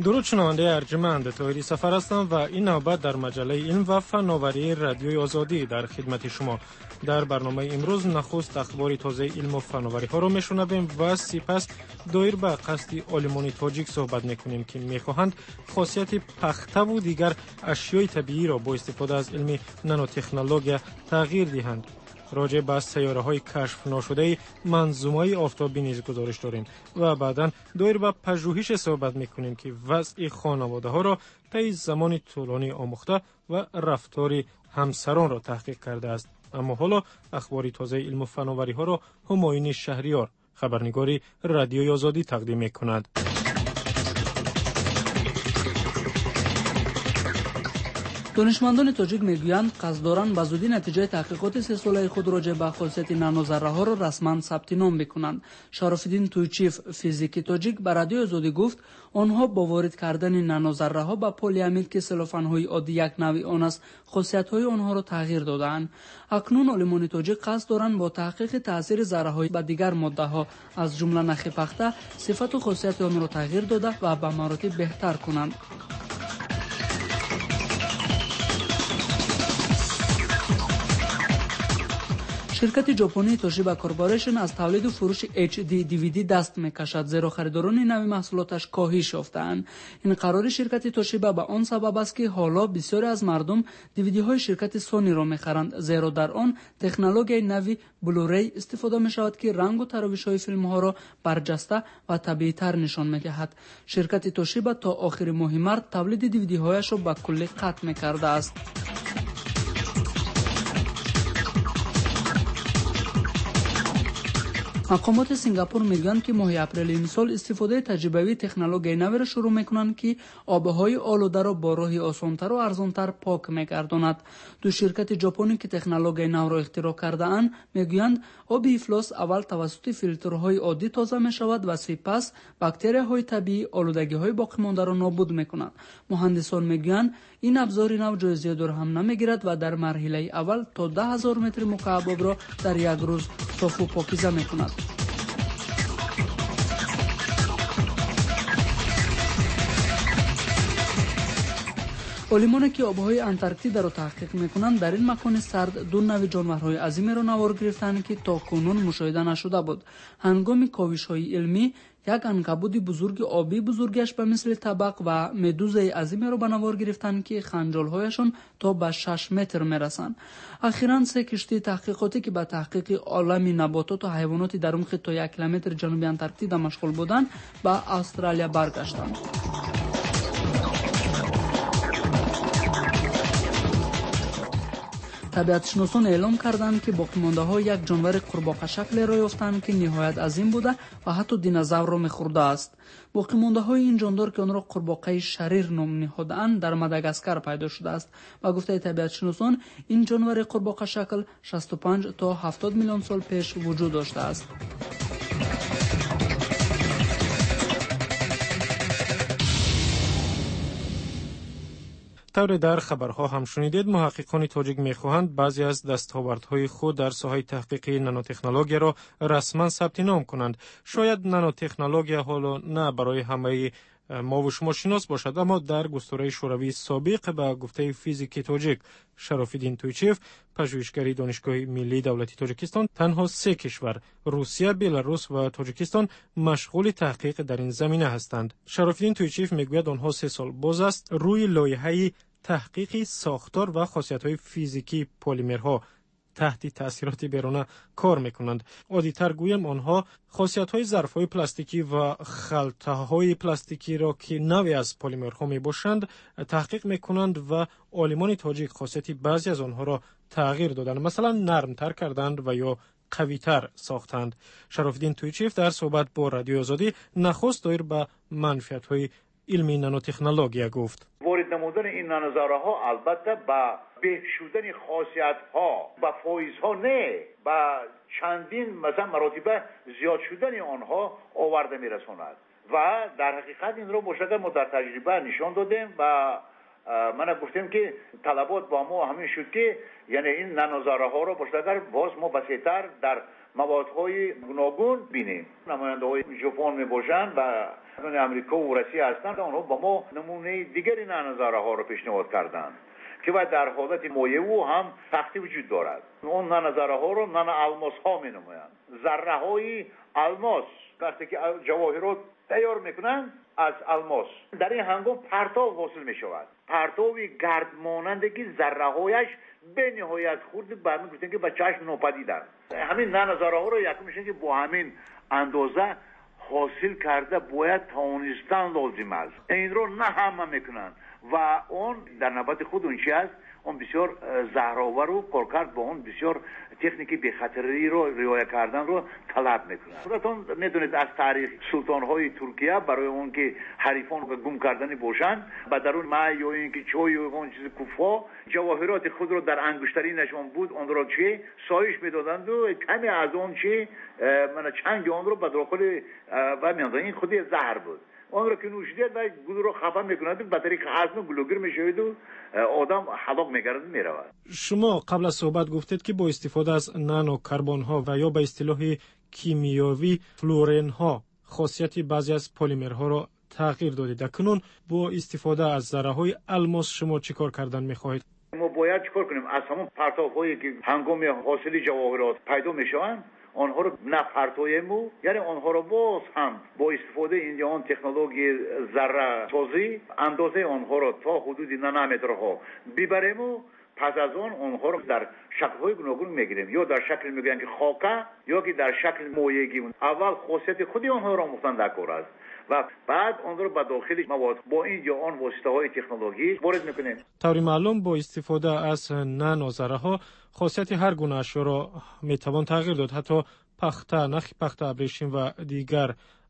درود شنونده ارجمند، طاهری سفر هستم و این نوبت در مجله علم و فناوری رادیوی آزادی در خدمت شما. در برنامه امروز نخست اخبار تازه علم و فناوری ها را میشنویم و سپس دایر به قصد عالمان تاجیک صحبت میکنیم که میخواهند خاصیت پخته و دیگر اشیای طبیعی را با استفاده از علم نانوتکنولوژی تغییر دهند. راجع به سیاره‌های کشف ناشده منظومه آفتابی نیز گزارش داریم و بعداً دایر به پژوهش صحبت میکنیم که وضع خانواده‌ها را طی زمان طولانی آموخته و رفتار همسران را تحقیق کرده است. اما حالا اخبار تازه علم و فناوری ها را همایون شهریار، خبرنگاری رادیوی آزادی تقدیم میکند. دانشمندان تاجیک میگویند قصد دارند به زودی نتیجه تحقیقات 3 ساله خود راجع به خاصیت نانوذره ها را رسما ثبت نام بکنند. شراف‌الدین تویچیف فیزیکی تاجیک به رادیوی آزادی گفت آنها با وارد کردن نانوذره ها به پلی‌امید که سلوفان های عادی یک نوع آن است، خاصیت های آنها را تغییر دادند. اکنون عالمان تاجیک قصد دارند با تحقیق تاثیر ذره های به دیگر ماده ها از جمله نخ پخته صفت و خاصیت آن را تغییر داده و به مراتب بهتر کنند. شرکت ژاپنی توشیبا کورپوریشن از تولید و فروش HD DVD دست میکشد، زیرا خریداران این نوع محصولاتش کاهش یافته‌اند. این قرار شرکت توشیبا به آن سبب است که حالا بسیاری از مردم DVD های شرکت سونی را میخرند، زیرا در آن تکنولوژی نوی بلوری استفاده می شود که رنگ و تراوش های فیلم ها را برجسته و طبیعی تر نشان میدهد. شرکت توشیبا تا آخر ماه مارس تولید DVD هایش را به کلی قطع میکرده است. مقامات سنگاپور میگویند که ماه اپریل این سال استفاده تجربوی تکنولوژی نو را شروع میکنند که آبهای آلوده را با راه آسانتر و ارزانتر پاک میگرداند. دو شرکت ژاپنی که تکنولوژی نو را اختراع کرده اند میگویند آب افلاس اول توسط فیلترهای عادی تازه می شود و سپس باکتریاهای طبیعی آلودگی های باقی مانده را نابود میکنند. مهندسان میگویند این ابزار نو جای زیاد را هم نمیگیرد و در مرحله اول تا 10,000 متر مکعب آب را در یک روز صاف و پاکیزه میکند. عالمانی که آبهای انتارکتیدا را تحقیق میکنند در این مکان سرد دو نوع جانورهای عظیمی را نوار گرفتند که تاکنون مشاهده نشده بود. هنگام کاوش‌های علمی یک عنکبوت بزرگ آبی بزرگش به مثل طبق و مدوزه عظیمی را به نوار گرفتند که خنجال‌هایشان تا به 6 متر میرسند. اخیراً 3 کشتی تحقیقاتی که به تحقیق عالم نباتات و حیوانات در عمق تا 1 کیلومتر جنوبی انتارکتیدا مشغول بودند به استرالیا برگشتند. طبیعتشناسان اعلام کردند که باقی‌مانده‌ها یک جانور قورباغه شکل را یافتند که نهایت عظیم بوده و حتی دینازور را می‌خورده است. باقی‌مانده‌های این جاندار که آن را قورباغه شریر نام نهاده‌اند در ماداگاسکار پیدا شده است. با گفته طبیعتشناسان این جانور قورباغه شکل 65 تا 70 میلیون سال پیش وجود داشته است. طور در خبرها هم شنیدید محققان تاجیک میخواهند بعضی از دستاوردهای خود در ساحه تحقیق نانوتکنولوژی را رسما ثبت نام کنند. شاید نانوتکنولوژی حالا نه برای همه ما و شما شناس باشد، اما در گستره شوروی سابق به گفته فیزیکی تاجیک شراف‌الدین تویچیف پژوهشگری دانشگاه ملی دولتی تاجیکستان تنها 3 کشور روسیه، بلاروس و تاجیکستان مشغول تحقیق در این زمینه هستند. شراف‌الدین تویچیف میگوید آنها 3 سال باز است روی لایحه تحقیق ساختار و خاصیت‌های فیزیکی پلیمرها تحت تأثیرات بیرونه کار میکنند. عادی‌تر گویم آنها خاصیت‌های ظرف‌های پلاستیکی و خلطه‌های پلاستیکی را که نوعی از پلیمرها میباشند تحقیق میکنند و عالمان تاجیک خاصیت بعضی از آنها را تغییر دادند، مثلا نرمتر کردند و یا قوی‌تر ساختند. شراف‌الدین تویچیف در صحبت با رادیو آزادی نخست دایر به منفعت‌های علمی نانوتکنولوژی گفت. وارد نمودن این نانوذره ها البته با بهشودن خاصیت ها و فایز ها نه، با چندین مثلا مراتب زیاد شدن آنها آورده میرساند و در حقیقت این رو مشخصا ما در تجربه نشان دادیم و من گفتم که طلبات با ما همین شد که یعنی این نانوذره ها رو مشخصا باز ما بسیطر در موادهای گوناگون بینیم. نماینده های ژاپن می باشند و امریکا و روسیه هستند، آنها با ما نمونه دیگری نانوزاره ها رو پیشنهاد کردند که باید در حالت مایع و هم سختی وجود دارد. اون نانوزاره ها رو نان الماس ها می نمایند، ذره های الماس. وقتی که جواهرات تیار میکنن از الماس، در این هنگام پرتاب حاصل می شود، پرتابی گرد ماننده که ذره هایش به نهایت خرد برمی گفتن که به چشم ناپدیدن. همین نانوزاره ها رو یکی میشن که با همین اندازه حاصل کرده باید توانستن لازم است. این رو نه همه میکنن و اون در نوبت خود اون چی است، اون بسیار زهرآور و کارکرد با اون بسیار تکنیکی بی خطری رو رعایت کردن رو طلب میکنن. خودتون میدونید از تاریخ سلطان‌های ترکیه برای اون که حریفان رو گم کردنی باشن با درون ماء یا اینکه چای و اون چیز کوفا جواهرات خود رو در انگشترینشون بود، اون رو چی سایش میدادند و کمی از اون چی من چنگ اون رو به داخل و میاندن. این خودی زهر بود. اون رو که نوشیدید و گلو رو خفه میکنند به طریق هضم گلوگیر میشوید و آدم هلاک میگردد میرود. شما قبل از صحبت گفتید که با استفاده از نانو کربن ها و یا به اصطلاح کیمیایی فلورن ها خاصیت بعضی از پلیمرها را تغییر دادید. اکنون با استفاده از ذره های الماس شما چیکار کردن میخواهید؟ ما باید چیکار کنیم؟ از همون پرتاب هایی که هنگام حاصل جواهرات پیدا میشوند آنها رو نپرتویم، یعنی آنها رو باز هم با استفاده این آن تکنولوژی ذره سازی اندازه آنها رو تا حدود نانومترها ببریم و پس از آنها رو در شکل‌های گوناگون میگیریم، یا در شکل میگن که خاکه یا که در شکل مویگی. اول خاصیت خودی آنها را مختن دکور است و بعد آن را به داخل مواد با این یا آن واسطه‌های تکنولوژی وارد میکنیم. طوری معلوم با استفاده از نانو ذره ها خاصیت هر گونه اشیا را میتوان تغییر داد، حتی پخته، نخ پخته، ابریشم و دیگر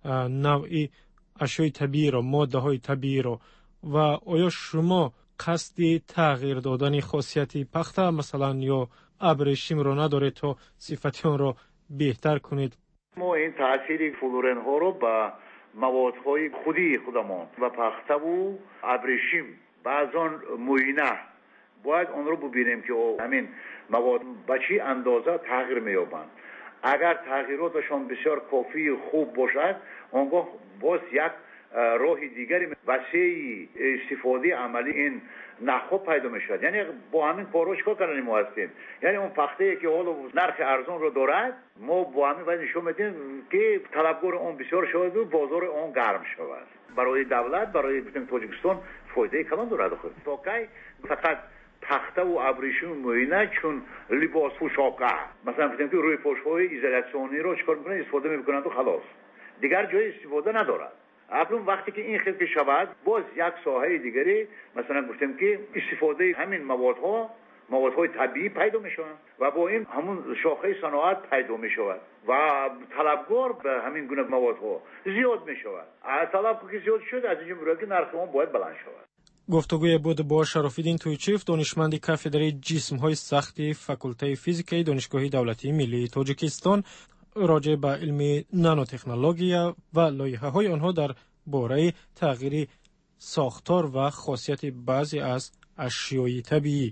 نوعی اشیای طبیعی را، ماده های طبیعی را. و آیا شما قصد تغییر دادن خاصیت پخته مثلا یا ابریشم را ندارید تا صفت آن را بهتر کنید؟ ما این تاثیر فلورن ها رو با موادهای خودی خودمان و پخته و ابریشم بعضان موینه باید آن رو ببینیم که همین مواد به چی اندازه تغییر می‌یابند. اگر تغییراتشان بسیار کافی خوب باشد، آنگاه باز یک راه دیگری وسیع استفاده عملی این نخو پیدا میشود. یعنی با همین کارو چیکار کردن ما هستیم، یعنی اون پخته که حالا نرخ ارزان رو دارد ما با همین وجه نشون میدیم که طلبکار اون بسیار شود و بازار اون گرم شود. برای دولت، برای تاجیکستان فایده کلان دارد. فقط پخته و ابریشم موینه چون لباس پوشاکه مثلا میگم که روی پوشهای ایزولیاسیونی رو چیکار میکنن؟ استفاده میکنن و خلاص، دیگر جای استفاده ندارد. اصلا وقتی که این خلق شود باز یک ساحه دیگری مثلا گفتم که استفاده همین موادهای طبیعی پیدا میشوند و با این همون شاخه صنعت پیدا میشود و طلبگار به همین گونه موادها زیاد میشود. طلب که زیاد شد از اینجا میاد که نرخ اون باید بلند شود. گفتگوی بود با شراف‌الدین تویچیف، دانشمند کافدره جسم‌های سخت فاکولته فیزیکی دانشگاه دولتی ملی تاجیکستان، راجع به علم نانوتکنولوژیا و لایحه‌های آنها در باره تغییر ساختار و خاصیت بعضی از اشیای طبیعی.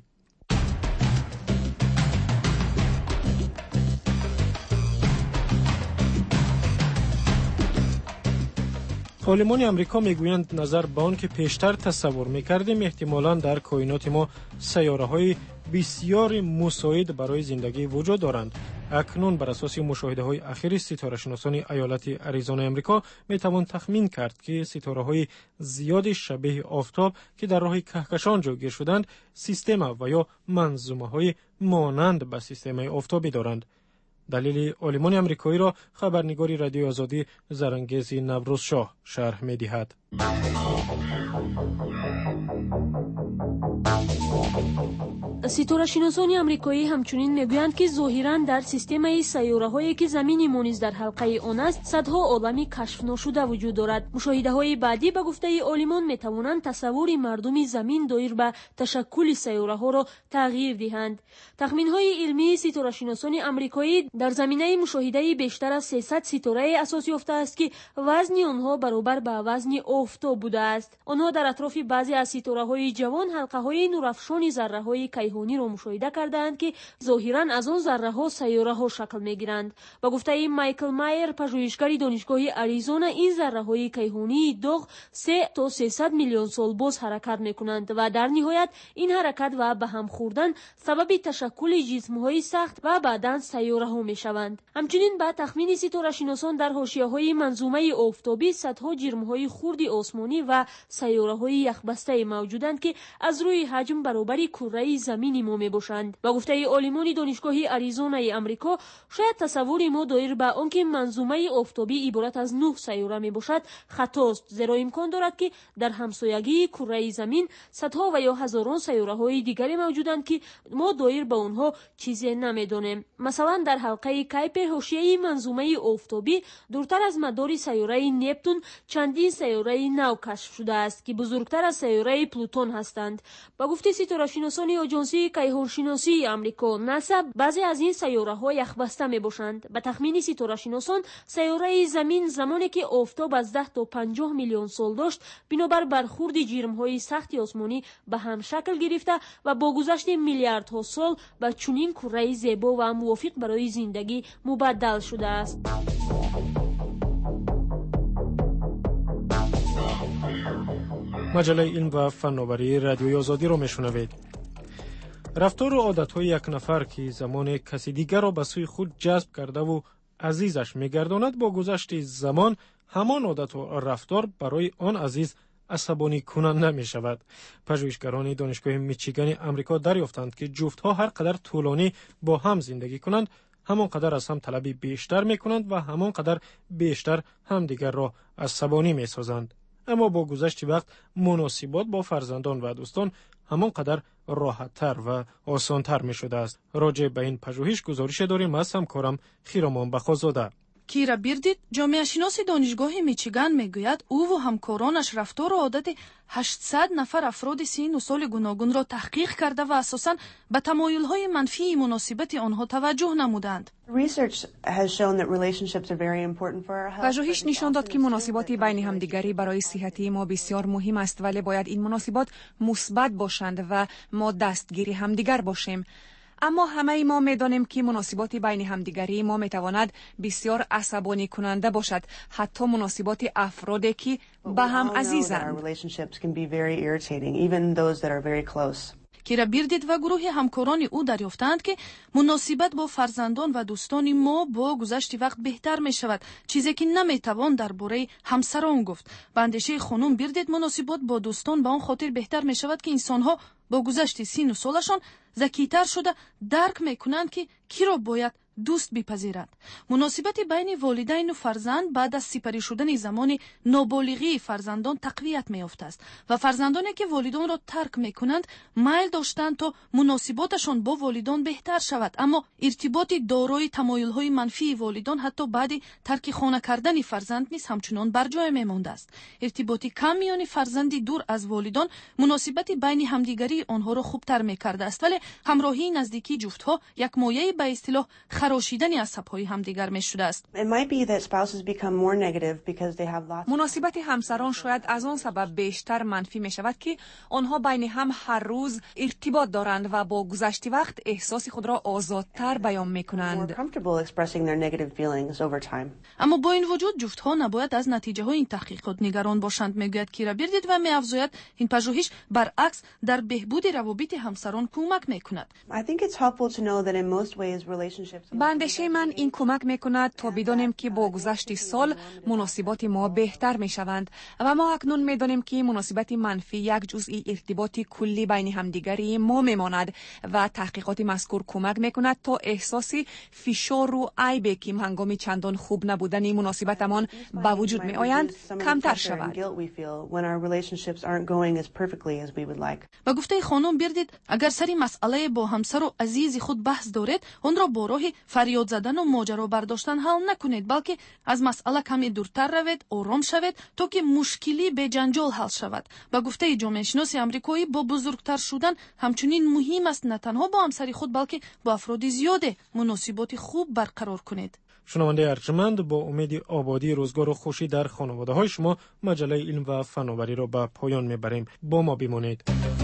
عالمان امریکا میگویند نظر به آن که پیشتر تصور میکردیم احتمالاً در کائنات ما سیاره‌های بسیار مساعد برای زندگی وجود دارند. اکنون بر اساس مشاهده‌های اخیر ستاره‌شناسان ایالت اریزونا امریکا میتوان تخمین کرد که ستاره‌های زیاد شبیه آفتاب که در راه کهکشان جایگیر شدند سیستم و یا منظومه‌های مانند به سیستم آفتابی دارند. دلیل عالمان امریکایی را خبرنگار رادیو آزادی زرانگیز نوروز شاه شرح می‌دهد. ستاره‌شناسان آمریکایی همچنین میگویند که ظاهراً در سیستم سیاره‌هایی که زمین ما نیز در حلقه آن است صدها عالم کشف ناشده وجود دارد. مشاهده‌های بعدی به گفته عالمان می‌توانند تصور مردم زمین دایر به تشکل سیاره‌ها را تغییر دهند. تخمین‌های علمی ستاره‌شناسان آمریکایی در زمینه مشاهده بیشتر از 300 ستاره اساس یافته است که وزن آنها برابر به وزن آفتاب بوده است. آنها در اطراف بعضی از ستاره‌های جوان حلقه‌های نورافشان ذره‌های کیهانی را مشاهده کردند که ظاهراً از آن ذره‌ها سیاره‌ها شکل می‌گیرند. با گفته مایکل مایر، پژوهشگر دانشگاه آریزونا، این ذره‌های کیهانی داغ 3 تا 300 میلیون سال باز حرکت می‌کنند و در نهایت این حرکت و به هم خوردن سبب تشکل جسم‌های سخت و بعداً سیاره‌ها می‌شوند. همچنین با تخمین ستاره‌شناسان در حاشیه‌های منظومه آفتابی صدها جرم‌های خرد آسمانی و سیاره‌های یخبسته موجودند که از روی حجم برابر کره زمین ما میباشند. با گفته عالمان دانشگاه آریزونای آمریکا، شاید تصور ما دایر به آنکه منظومه آفتابی عبارت از 9 سیاره میباشد خطاست، زیرا امکان دارد که در همسایگی کره زمین صدها و یا هزاران سیاره‌های دیگری موجودند که ما دایر به آنها چیزی نمیدانیم. مثلا در حلقه کایپر حاشیه منظومه آفتابی دورتر از مدار سیاره نپتون چندین سیاره نو کشف شده است که بزرگتر از سیاره پلوتون هستند. با گفته ستاره‌شناسان آژانسی کیهانشناسی آمریکا ناسا، بعضی از این سیاره‌ها یخبسته میباشند. به تخمین ستاره‌شناسان، سیاره زمین زمانی که آفتاب از 10 تا 50 میلیون سال داشت، بنابر برخورد جرم‌های سخت آسمانی به هم شکل گرفته و با گذشت میلیاردها سال به چنین کره زیبا و موافق برای زندگی مبدل شده است. مجله علم و فناوری رادیوی آزادی را میشنوید. رفتار و عادت‌های یک نفر که زمان کسی دیگر را به سوی خود جذب کرده و عزیزش می‌گرداند، با گذشت زمان همان عادت و رفتار برای آن عزیز عصبانی کننده می‌شود. پژوهشگران دانشگاه میچیگان آمریکا دریافتند که جفت‌ها هر قدر طولانی با هم زندگی کنند، همان قدر از هم طلبی بیشتر می‌کنند و همان قدر بیشتر همدیگر را عصبانی می‌سازند. اما با گذشت وقت مناسبات با فرزندان و دوستان همان قدر راحت‌تر و آسان‌تر می‌شده است. راجع به این پژوهش گزارش داریم از همکارم خیرامان بخازاده. کیرا بیردید، جامعه شناس دانشگاه میچیگان میگوید او و همکارانش رفتار و عادت 800 نفر افراد سن و سال گوناگون را تحقیق کرده و اساساً به تمایل‌های منفی مناسبت آنها توجه نمودند. پژوهش نشان داد که مناسبات بین همدیگری برای صحت ما بسیار مهم است، ولی باید این مناسبات مثبت باشند و ما دستگیر همدیگر باشیم. اما همه ما می‌دانیم که مناسبات بین همدیگری ما می‌تواند بسیار عصبانی کننده باشد، حتی مناسبات افرادی که به هم عزیزند. کیرا بیردید و گروه همکاران او دریافتند که مناسبت با فرزندان و دوستان ما با گذشت وقت بهتر می شود، چیزی که نمیتوان درباره همسران گفت. به اندیشه خانم بیردید، مناسبت با دوستان به آن خاطر بهتر می شود که انسانها با گذشت سن و سالشان ذکی‌تر شده درک میکنند که کی را باید دوست بپذیرند. مناسبت بین والدین و فرزند بعد از سپری شدن زمان نابالغی فرزندان تقویت می‌یافته است و فرزندانی که والدان را ترک می‌کنند میل داشتند تا مناسباتشان با والدان بهتر شود، اما ارتباط دارای تمایل‌های منفی والدان حتی بعد ترک خانه کردن فرزند نیز همچنان بر جای می‌مانده است. ارتباط کم میان فرزندی دور از والدان مناسبت بین همدیگری آنها را خوبتر می‌کرده است، ولی همراهی نزدیکی جفت‌ها یک مایه به اصطلاح خراشیدن عصب‌های همدیگر می‌شده است. مناسبت همسران شاید از آن سبب بیشتر منفی می‌شود که آنها بین هم هر روز ارتباط دارند و با گذشت وقت احساس خود را آزادتر بیان می‌کنند. اما با این وجود جفت‌ها نباید از نتیجه‌های این تحقیقات نگران باشند، میگوید کیرا بیردید و می‌افزاید این پژوهش برعکس در بهبود روابط همسران کمک می‌کند. به اندیشه من این کمک میکند تا بدانیم که با گذشت سال مناسبات ما بهتر میشوند و ما اکنون میدانیم که مناسبت منفی یک جزء ارتباط کلی بین همدیگری ما میماند و تحقیقات مذکور کمک میکند تا احساس فشار و عیبی که هنگام چندان خوب نبودن مناسبتمان به وجود میآیند کمتر شود. و گفته خانم بیردید، اگر سری مسئله با همسر و عزیز خود بحث دارید، آن را با راه فریاد زدن و ماجرا برداشتن حل نکنید، بلکه از مسئله کمی دورتر روید، آرام شوید تا که مشکلی به جنجال حل شود. با گفته جامعه شناس آمریکایی، با بزرگتر شدن همچنین مهم است نه تنها با همسر خود بلکه با افراد زیاده مناسبات خوب برقرار کنید. شنونده ارجمند، با امید آبادی روزگار و خوشی در خانواده های شما مجله علم و فناوری را به پایان میبریم. با ما بمانید.